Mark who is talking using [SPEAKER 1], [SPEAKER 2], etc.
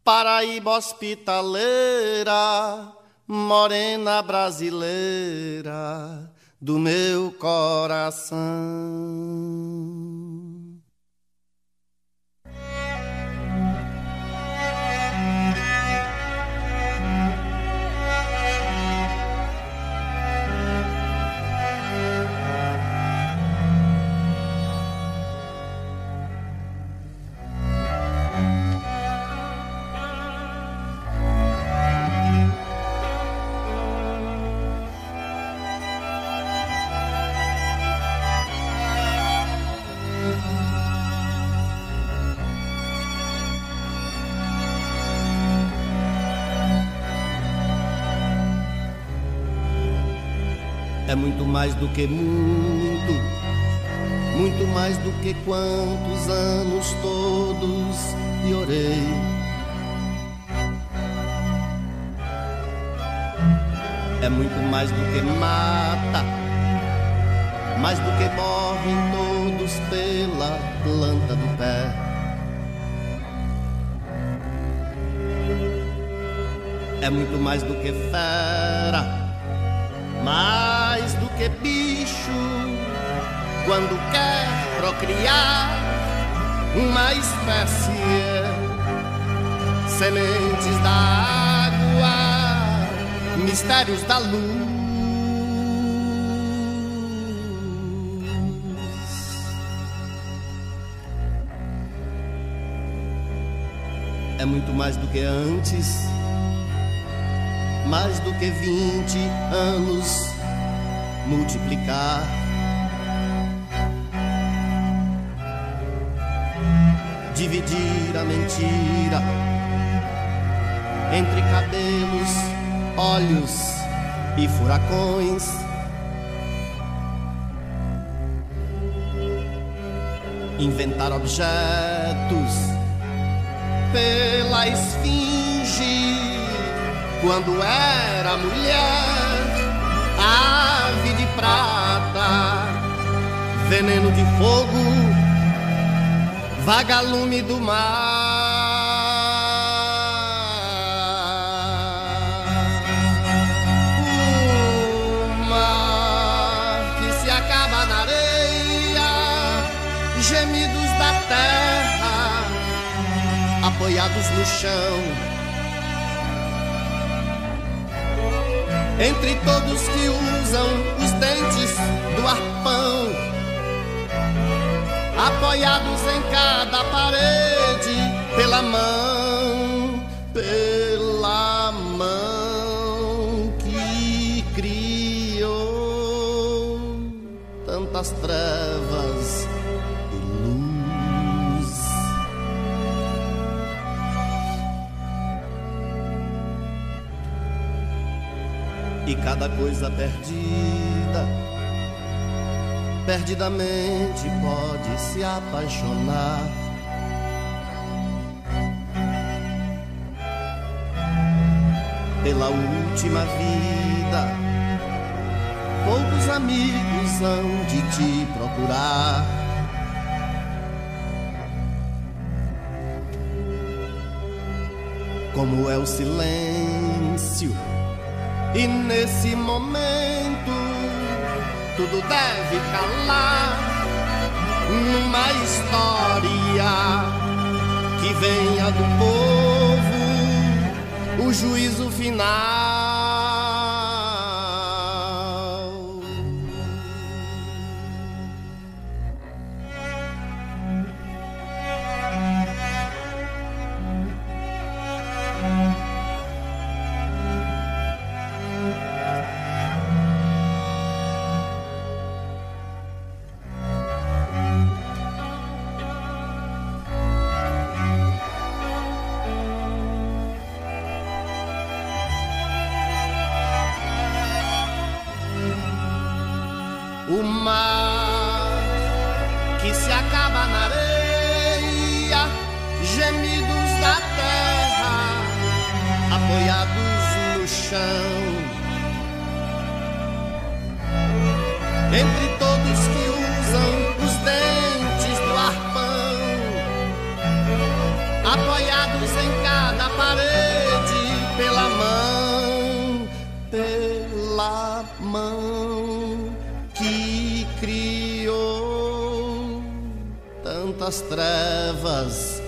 [SPEAKER 1] Paraíba hospitaleira, morena brasileira do meu coração. É muito mais do que muito, muito mais do que quantos anos todos lhe orei. É muito mais do que mata, mais do que morrem todos pela planta do pé. É muito mais do que fera, mais do que bicho, quando quer procriar uma espécie, sementes da água, mistérios da luz. É muito mais do que antes, mais do que 20 anos multiplicar. Dividir a mentira entre cabelos, olhos e furacões. Inventar objetos pela esfinge, quando era mulher, ave de prata, veneno de fogo, vagalume do mar. O mar que se acaba na areia, gemidos da terra, apoiados no chão. Entre todos que usam os dentes do arpão, apoiados em cada parede, pela mão que criou tantas trevas e luz. E cada coisa perdida, perdidamente pode se apaixonar. Pela última vida, poucos amigos hão de te procurar. Como é o silêncio, e nesse momento tudo deve calar numa história que venha do povo, o juízo final. O mar que se acaba na areia, gemidos da terra, apoiados no chão. Entre todos que usam os dentes do arpão, apoiados em cada mão que criou tantas trevas